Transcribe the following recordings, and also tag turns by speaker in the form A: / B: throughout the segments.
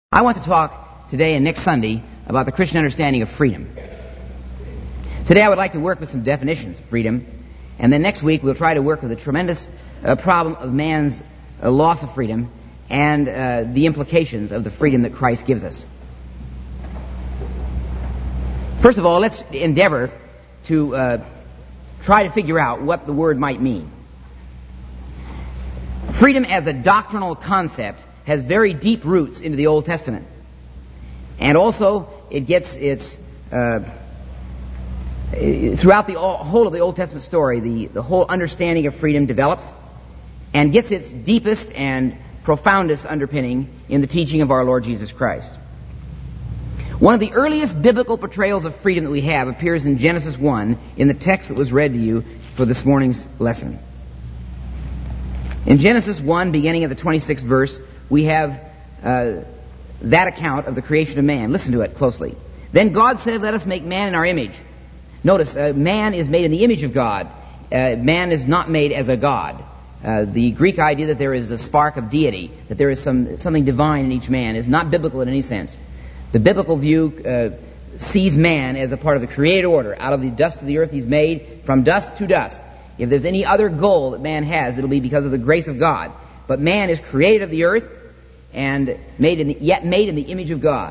A: I want to talk today and next Sunday about the Christian understanding of freedom. Today I would like to work with some definitions of freedom, and then next week we'll try to work with the tremendous problem of man's loss of freedom and the implications of the freedom that Christ gives us. First of all, let's endeavor to try to figure out what the word might mean. Freedom as a doctrinal concept has very deep roots into the Old Testament. And also, it gets its, throughout the whole of the Old Testament story, the whole understanding of freedom develops and gets its deepest and profoundest underpinning in the teaching of our Lord Jesus Christ. One of the earliest biblical portrayals of freedom that we have appears in Genesis 1 in the text that was read to you for this morning's lesson. In Genesis 1, beginning at the 26th verse, we have that account of the creation of man. Listen to it closely. Then God said, "Let us make man in our image." Notice, man is made in the image of God. Man is not made as a god. The Greek idea that there is a spark of deity, that there is something divine in each man, is not biblical in any sense. The biblical view sees man as a part of the created order. Out of the dust of the earth he's made, from dust to dust. If there's any other goal that man has, it'll be because of the grace of God. But man is created of the earth and yet made in the image of God.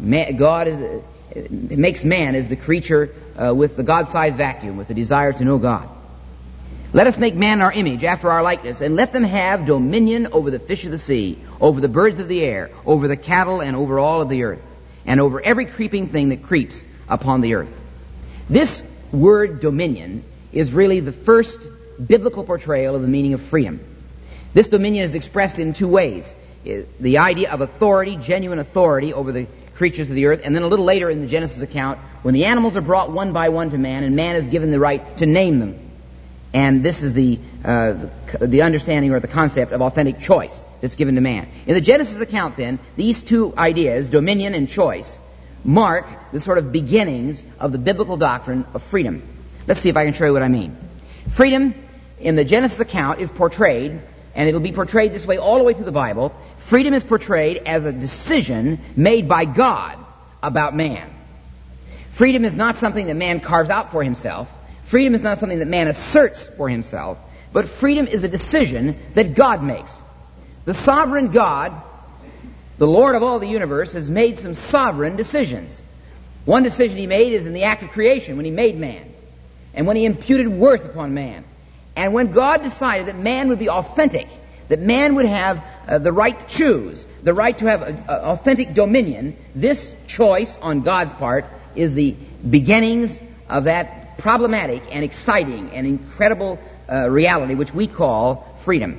A: God makes man as the creature with the God-sized vacuum, with the desire to know God. Let us make man in our image, after our likeness, and let them have dominion over the fish of the sea, over the birds of the air, over the cattle, and over all of the earth, and over every creeping thing that creeps upon the earth. This word dominion is really the first biblical portrayal of the meaning of freedom. This dominion is expressed in two ways. The idea of authority, genuine authority over the creatures of the earth, and then a little later in the Genesis account, when the animals are brought one by one to man, and man is given the right to name them. And this is the understanding or the concept of authentic choice that's given to man. In the Genesis account, then, these two ideas, dominion and choice, mark the sort of beginnings of the biblical doctrine of freedom. Let's see if I can show you what I mean. Freedom in the Genesis account is portrayed, and it'll be portrayed this way all the way through the Bible. Freedom is portrayed as a decision made by God about man. Freedom is not something that man carves out for himself. Freedom is not something that man asserts for himself. But freedom is a decision that God makes. The sovereign God, the Lord of all the universe, has made some sovereign decisions. One decision he made is in the act of creation, when he made man, and when he imputed worth upon man. And when God decided that man would be authentic, that man would have the right to choose, the right to have authentic dominion, this choice on God's part is the beginnings of that problematic and exciting and incredible reality which we call freedom.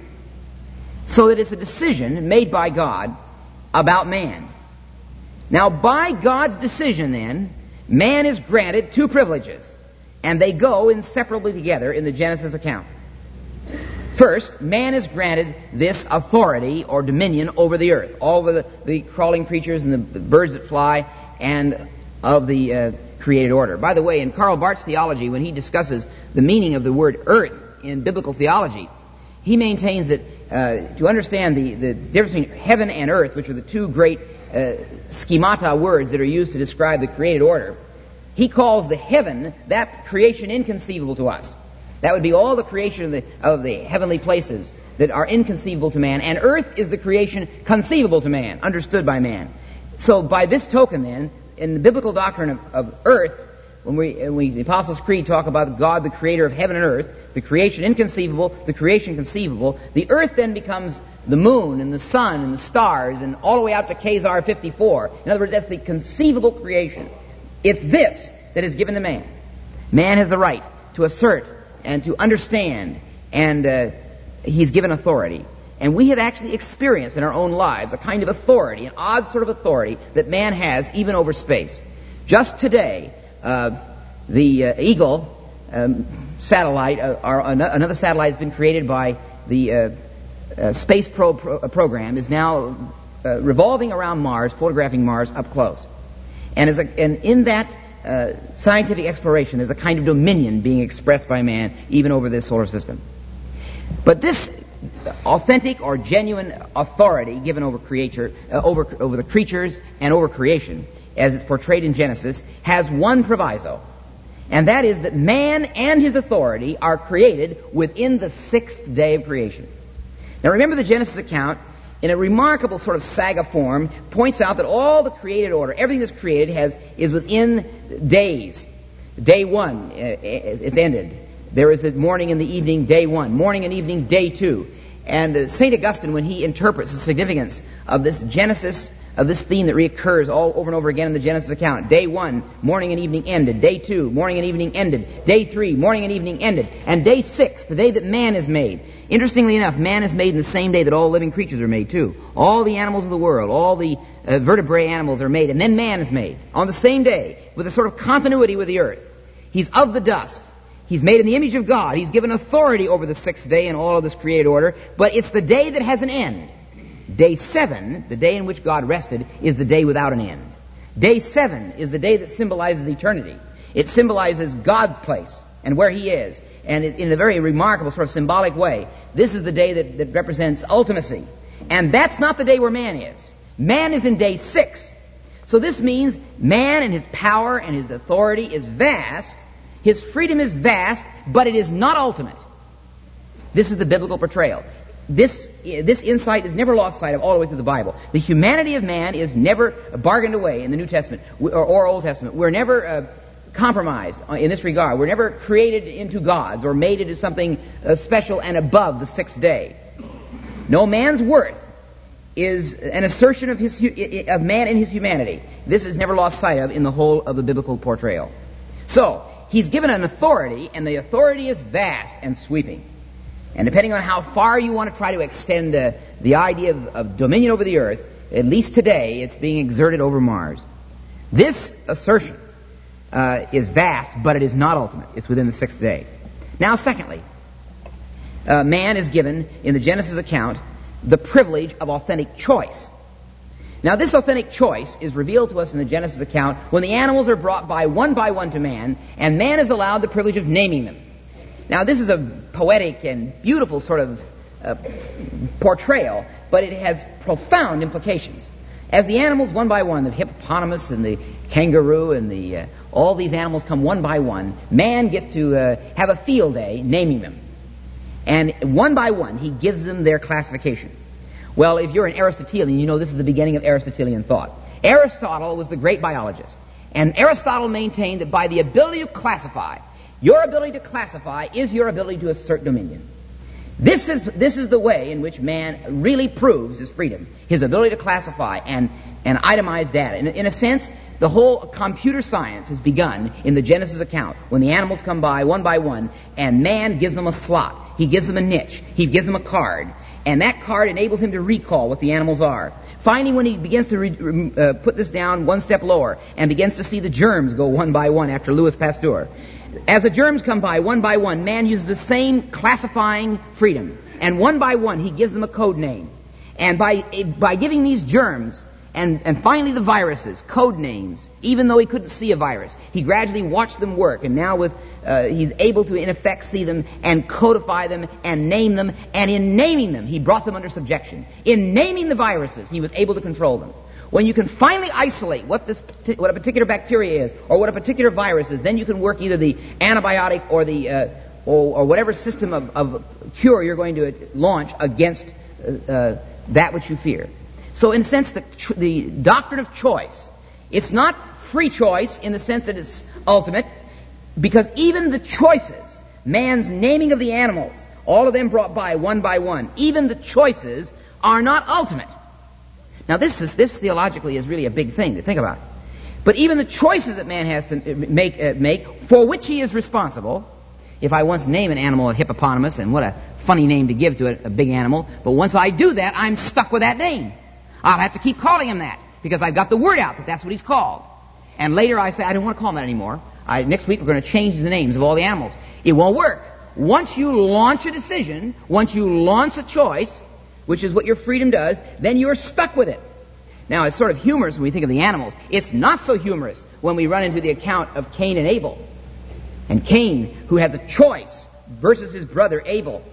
A: So that it's a decision made by God about man. Now, by God's decision, then, man is granted two privileges, and they go inseparably together in the Genesis account. First, man is granted this authority or dominion over the earth, all of the crawling creatures and the birds that fly, and of the created order. By the way, in Karl Barth's theology, when he discusses the meaning of the word earth in biblical theology, he maintains that to understand the difference between heaven and earth, which are the two great schemata words that are used to describe the created order, he calls the heaven that creation inconceivable to us. That would be all the creation of the heavenly places that are inconceivable to man, and earth is the creation conceivable to man, understood by man. So by this token, then, in the biblical doctrine of earth, when the Apostles' Creed talk about God, the creator of heaven and earth, the creation inconceivable, the creation conceivable, the earth then becomes the moon and the sun and the stars and all the way out to Kazar 54. In other words, that's the conceivable creation. It's this that is given to man. Man has the right to assert and to understand, and he's given authority. And we have actually experienced in our own lives a kind of authority, an odd sort of authority that man has even over space. Just today, the Eagle satellite, another satellite has been created by the Space program, is now revolving around Mars, photographing Mars up close. And in that scientific exploration, there's a kind of dominion being expressed by man even over this solar system. But this authentic or genuine authority given over over the creatures and over creation, as it's portrayed in Genesis, has one proviso. And that is that man and his authority are created within the sixth day of creation. Now remember, the Genesis account, in a remarkable sort of saga form, points out that all the created order, everything that's created, is within days. Day one is ended. There is the morning and the evening, day one. Morning and evening, day two. And St. Augustine, when he interprets the significance of this Genesis, of this theme that reoccurs all over and over again in the Genesis account. Day one, morning and evening ended. Day two, morning and evening ended. Day three, morning and evening ended. And day six, the day that man is made. Interestingly enough, man is made in the same day that all living creatures are made too. All the animals of the world, all the vertebrate animals are made, and then man is made on the same day, with a sort of continuity with the earth. He's of the dust. He's made in the image of God. He's given authority over the sixth day in all of this created order, but it's the day that has an end. Day 7, the day in which God rested, is the day without an end. Day 7 is the day that symbolizes eternity. It symbolizes God's place and where He is. And in a very remarkable sort of symbolic way, this is the day that represents ultimacy. And that's not the day where man is. Man is in day 6. So this means man and his power and his authority is vast. His freedom is vast, but it is not ultimate. This is the biblical portrayal. This insight is never lost sight of all the way through the Bible. The humanity of man is never bargained away in the New Testament or Old Testament. We're never compromised in this regard. We're never created into gods or made into something special and above the sixth day. No, man's worth is an assertion of man in his humanity. This is never lost sight of in the whole of the biblical portrayal. So, he's given an authority, and the authority is vast and sweeping. And depending on how far you want to try to extend the idea of dominion over the earth, at least today, it's being exerted over Mars. This assertion is vast, but it is not ultimate. It's within the sixth day. Now, secondly, man is given, in the Genesis account, the privilege of authentic choice. Now, this authentic choice is revealed to us in the Genesis account when the animals are brought by one to man, and man is allowed the privilege of naming them. Now, this is a poetic and beautiful sort of portrayal, but it has profound implications. As the animals one by one, the hippopotamus and the kangaroo and all these animals come one by one, man gets to have a field day naming them. And one by one, he gives them their classification. Well, if you're an Aristotelian, you know this is the beginning of Aristotelian thought. Aristotle was the great biologist. And Aristotle maintained that by the ability to classify, your ability to classify is your ability to assert dominion. This is the way in which man really proves his freedom, his ability to classify and itemize data. In a sense, the whole computer science has begun in the Genesis account when the animals come by one, and man gives them a slot. He gives them a niche. He gives them a card. And that card enables him to recall what the animals are. Finally, when he begins to put this down one step lower and begins to see the germs go one by one after Louis Pasteur, as the germs come by one, man uses the same classifying freedom. And one by one, he gives them a code name. And by giving these germs, and finally the viruses, code names, even though he couldn't see a virus, he gradually watched them work. And now he's able to, in effect, see them and codify them and name them. And in naming them, he brought them under subjection. In naming the viruses, he was able to control them. When you can finally isolate what a particular bacteria is or what a particular virus is, then you can work either the antibiotic or or whatever system of cure you're going to launch against that which you fear. So in a sense, the doctrine of choice, it's not free choice in the sense that it's ultimate, because even the choices, man's naming of the animals, all of them brought by one, even the choices are not ultimate. Now this theologically is really a big thing to think about. But even the choices that man has to make for which he is responsible. If I once name an animal a hippopotamus, and what a funny name to give to a big animal, but once I do that, I'm stuck with that name. I'll have to keep calling him that, because I've got the word out that that's what he's called. And later I say, I don't want to call him that anymore. Next week we're going to change the names of all the animals. It won't work. Once you launch a decision, once you launch a choice, which is what your freedom does, then you're stuck with it. Now, it's sort of humorous when we think of the animals. It's not so humorous when we run into the account of Cain and Abel. And Cain, who has a choice, versus his brother Abel.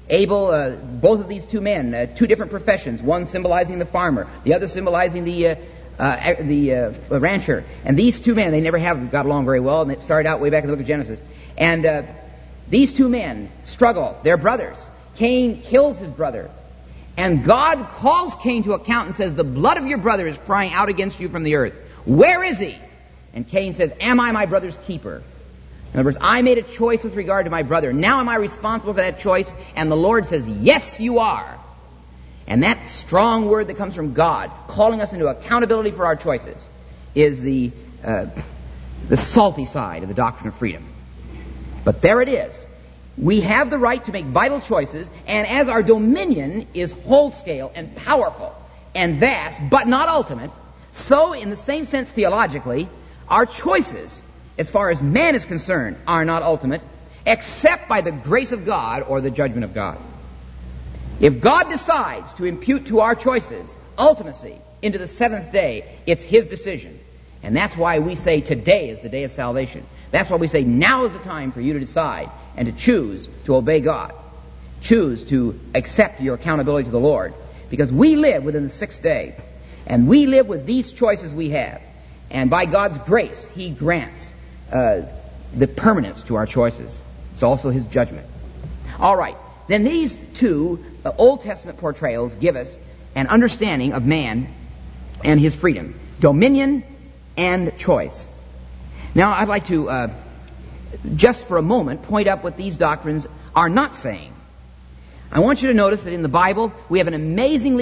A: Abel, both of these two men, two different professions, one symbolizing the farmer, the other symbolizing the rancher. And these two men, they never have got along very well, and it started out way back in the book of Genesis. And these two men struggle. They're brothers. Cain kills his brother. And God calls Cain to account and says, the blood of your brother is crying out against you from the earth. Where is he? And Cain says, am I my brother's keeper? In other words, I made a choice with regard to my brother. Now am I responsible for that choice? And the Lord says, yes, you are. And that strong word that comes from God, calling us into accountability for our choices, is the salty side of the doctrine of freedom. But there it is. We have the right to make vital choices, and as our dominion is whole-scale and powerful and vast, but not ultimate, so in the same sense theologically, our choices, as far as man is concerned, are not ultimate, except by the grace of God or the judgment of God. If God decides to impute to our choices ultimacy into the seventh day, it's His decision. And that's why we say today is the day of salvation. That's why we say now is the time for you to decide and to choose to obey God. Choose to accept your accountability to the Lord. Because we live within the sixth day. And we live with these choices we have. And by God's grace, He grants the permanence to our choices. It's also His judgment. All right. Then these two Old Testament portrayals give us an understanding of man and his freedom. Dominion and choice. Now I'd like to, just for a moment, point out what these doctrines are not saying. I want you to notice that in the Bible we have an amazing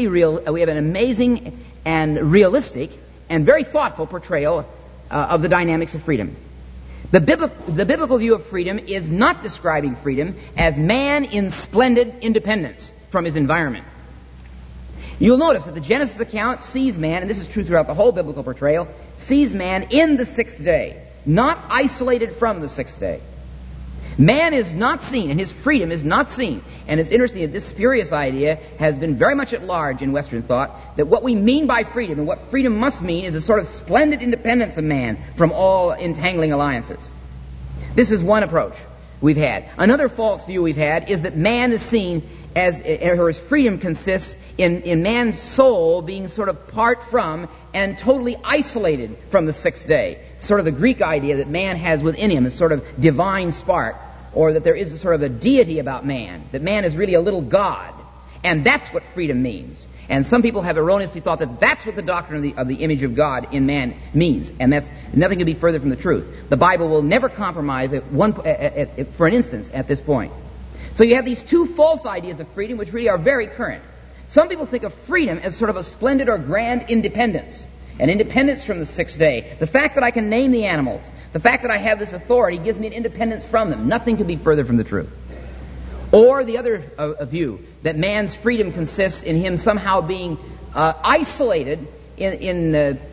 A: and realistic and very thoughtful portrayal of the dynamics of freedom. The biblical view of freedom is not describing freedom as man in splendid independence from his environment. You'll notice that the Genesis account sees man, and this is true throughout the whole biblical portrayal, sees man in the sixth day, not isolated from the sixth day. Man is not seen, and his freedom is not seen. And it's interesting that this spurious idea has been very much at large in Western thought, that what we mean by freedom and what freedom must mean is a sort of splendid independence of man from all entangling alliances. This is one approach we've had. Another false view we've had is that man is seen as, or his freedom consists in man's soul being sort of part from and totally isolated from the sixth day. Sort of the Greek idea that man has within him, a sort of divine spark, or that there is a sort of a deity about man, that man is really a little God. And that's what freedom means. And some people have erroneously thought that that's what the doctrine of the image of God in man means. And that's nothing could be further from the truth. The Bible will never compromise for an instance at this point. So you have these two false ideas of freedom which really are very current. Some people think of freedom as sort of a splendid or grand independence. An independence from the sixth day. The fact that I can name the animals, the fact that I have this authority gives me an independence from them. Nothing could be further from the truth. Or the other view, that man's freedom consists in him somehow being isolated in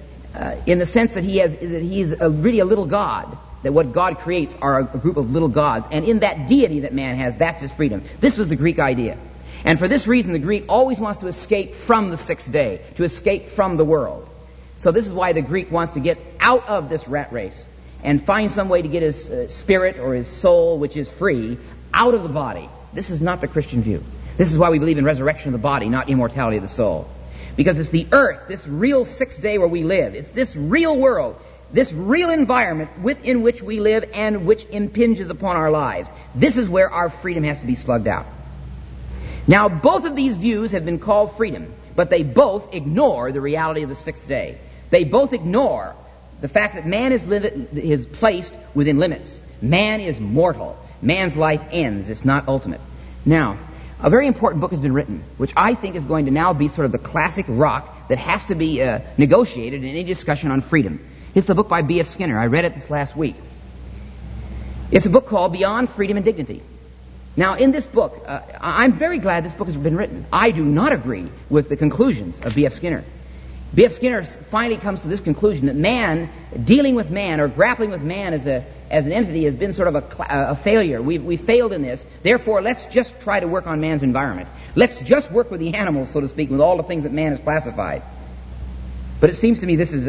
A: the sense that he's really a little God. That what God creates are a group of little gods. And in that deity that man has, that's his freedom. This was the Greek idea. And for this reason, the Greek always wants to escape from the sixth day, to escape from the world. So this is why the Greek wants to get out of this rat race and find some way to get his spirit or his soul, which is free, out of the body. This is not the Christian view. This is why we believe in resurrection of the body, not immortality of the soul. Because it's the earth, this real sixth day where we live. It's this real world, this real environment within which we live and which impinges upon our lives. This is where our freedom has to be slugged out. Now, both of these views have been called freedom, but they both ignore the reality of the sixth day. They both ignore the fact that man is placed within limits. Man is mortal. Man's life ends. It's not ultimate. Now, a very important book has been written, which I think is going to now be sort of the classic rock that has to be negotiated in any discussion on freedom. It's the book by B.F. Skinner. I read it this last week. It's a book called Beyond Freedom and Dignity. Now, in this book, I'm very glad this book has been written. I do not agree with the conclusions of B.F. Skinner. B.F. Skinner finally comes to this conclusion that man, dealing with man or grappling with man as an entity has been sort of a failure. We failed in this. Therefore, let's just try to work on man's environment. Let's just work with the animals, so to speak, with all the things that man has classified. But it seems to me this is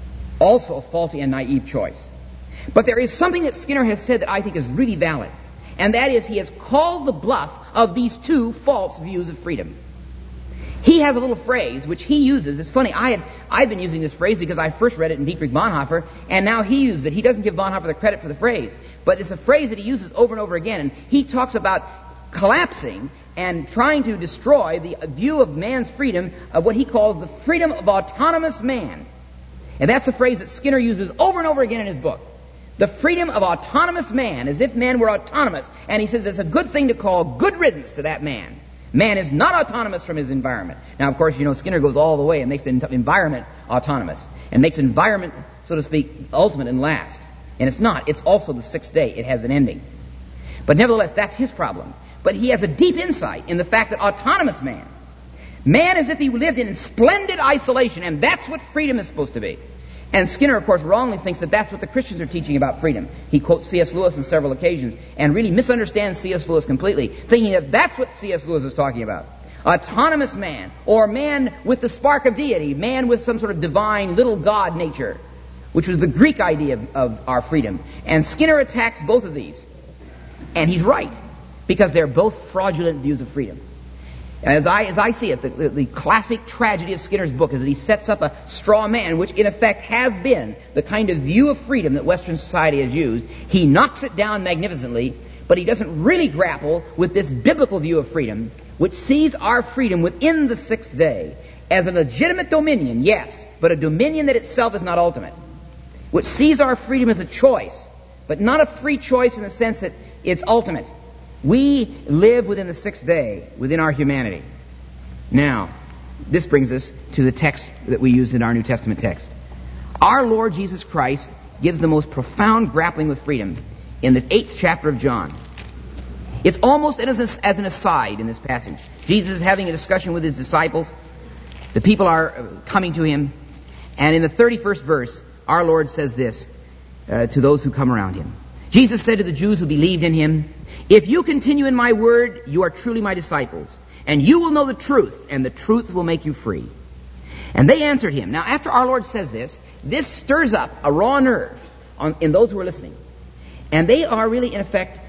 A: also a faulty and naive choice. But there is something that Skinner has said that I think is really valid. And that is, he has called the bluff of these two false views of freedom. He has a little phrase which he uses. It's funny, I've been using this phrase because I first read it in Dietrich Bonhoeffer, and now he uses it. He doesn't give Bonhoeffer the credit for the phrase, but it's a phrase that he uses over and over again, and he talks about collapsing and trying to destroy the view of man's freedom, of what he calls the freedom of autonomous man. And that's a phrase that Skinner uses over and over again in his book. The freedom of autonomous man, as if man were autonomous. And he says it's a good thing to call good riddance to that man. Man is not autonomous from his environment. Now, of course, Skinner goes all the way and makes the environment autonomous, and makes environment, so to speak, ultimate and last. And it's not. It's also the sixth day. It has an ending. But nevertheless, that's his problem. But he has a deep insight in the fact that autonomous man as if he lived in splendid isolation, and that's what freedom is supposed to be. And Skinner, of course, wrongly thinks that that's what the Christians are teaching about freedom. He quotes C.S. Lewis on several occasions and really misunderstands C.S. Lewis completely, thinking that that's what C.S. Lewis is talking about. Autonomous man, or man with the spark of deity, man with some sort of divine little god nature, which was the Greek idea of our freedom. And Skinner attacks both of these. And he's right, because they're both fraudulent views of freedom. As I see it, the classic tragedy of Skinner's book is that he sets up a straw man, which in effect has been the kind of view of freedom that Western society has used. He knocks it down magnificently, but he doesn't really grapple with this biblical view of freedom, which sees our freedom within the sixth day as a legitimate dominion, yes, but a dominion that itself is not ultimate, which sees our freedom as a choice, but not a free choice in the sense that it's ultimate. We live within the sixth day, within our humanity. Now, this brings us to the text that we used in our New Testament text. Our Lord Jesus Christ gives the most profound grappling with freedom in the 8th chapter of John. It's almost as an aside in this passage. Jesus is having a discussion with his disciples. The people are coming to him. And in the 31st verse, our Lord says this to those who come around him. Jesus said to the Jews who believed in him, "If you continue in my word, you are truly my disciples, and you will know the truth, and the truth will make you free." And they answered him. Now, after our Lord says this stirs up a raw nerve in those who are listening. And they are really, in effect,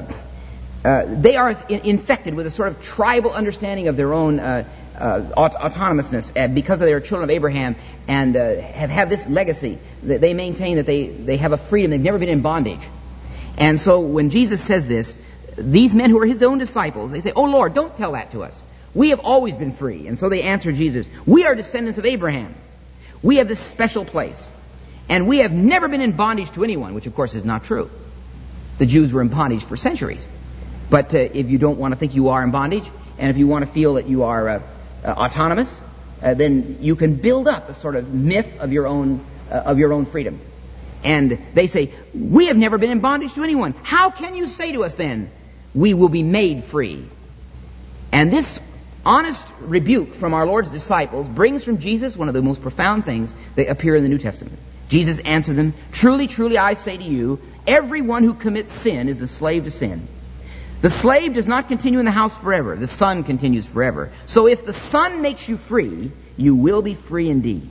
A: they are infected with a sort of tribal understanding of their own autonomousness because they are children of Abraham and have this legacy that they maintain that they have a freedom. They've never been in bondage. And so when Jesus says this, these men who are his own disciples, they say, "Oh Lord, don't tell that to us. We have always been free." And so they answer Jesus, "We are descendants of Abraham. We have this special place. And we have never been in bondage to anyone," which of course is not true. The Jews were in bondage for centuries. But if you don't want to think you are in bondage, and if you want to feel that you are autonomous, then you can build up a sort of myth of your own freedom. And they say, "We have never been in bondage to anyone. How can you say to us then, we will be made free?" And this honest rebuke from our Lord's disciples brings from Jesus one of the most profound things that appear in the New Testament. Jesus answered them, "Truly, truly, I say to you, everyone who commits sin is a slave to sin. The slave does not continue in the house forever. The Son continues forever. So if the Son makes you free, you will be free indeed."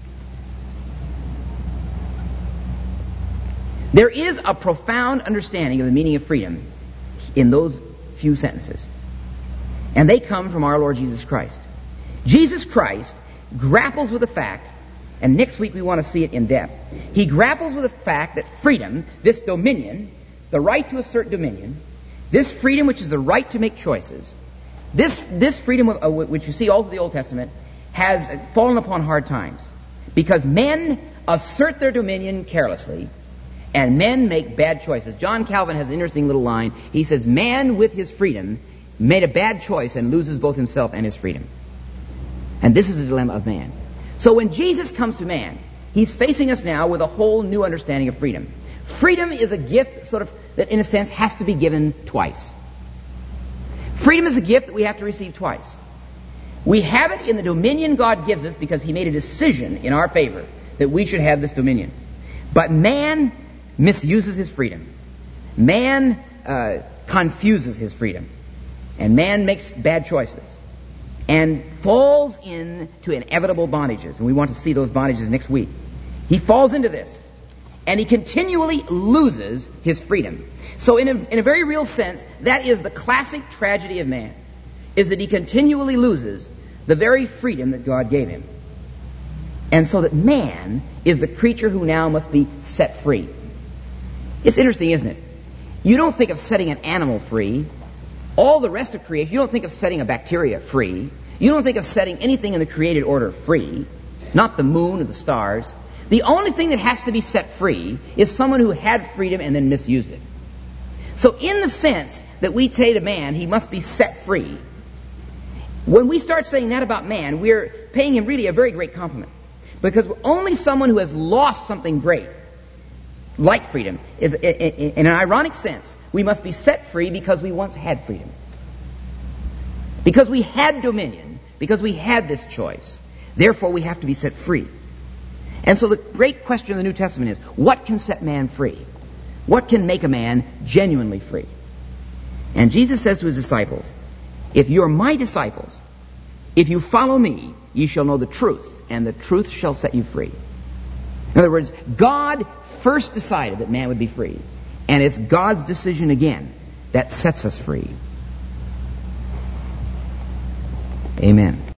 A: There is a profound understanding of the meaning of freedom in those few sentences. And they come from our Lord Jesus Christ. Jesus Christ grapples with the fact, and next week we want to see it in depth. He grapples with the fact that freedom, this dominion, the right to assert dominion, this freedom which is the right to make choices, this freedom which you see all through the Old Testament, has fallen upon hard times. Because men assert their dominion carelessly, and men make bad choices. John Calvin has an interesting little line. He says, "Man with his freedom made a bad choice and loses both himself and his freedom." And this is the dilemma of man. So when Jesus comes to man, he's facing us now with a whole new understanding of freedom. Freedom is a gift that in a sense has to be given twice. Freedom is a gift that we have to receive twice. We have it in the dominion God gives us because he made a decision in our favor that we should have this dominion. But man misuses his freedom. Man confuses his freedom. And man makes bad choices. And falls into inevitable bondages. And we want to see those bondages next week. He falls into this. and he continually loses his freedom. So in a very real sense, that is the classic tragedy of man, is that he continually loses the very freedom that God gave him. And so that man is the creature who now must be set free. It's interesting, isn't it? You don't think of setting an animal free. All the rest of creation, you don't think of setting a bacteria free. You don't think of setting anything in the created order free. Not the moon or the stars. The only thing that has to be set free is someone who had freedom and then misused it. So in the sense that we say to man, he must be set free, when we start saying that about man, we're paying him really a very great compliment. Because only someone who has lost something great, like freedom, is, in an ironic sense, we must be set free because we once had freedom. Because we had dominion, because we had this choice. Therefore, we have to be set free. And so the great question of the New Testament is, what can set man free? What can make a man genuinely free? And Jesus says to his disciples, if you're my disciples, if you follow me, ye shall know the truth, and the truth shall set you free. In other words, God first decided that man would be free, and it's God's decision again that sets us free. Amen.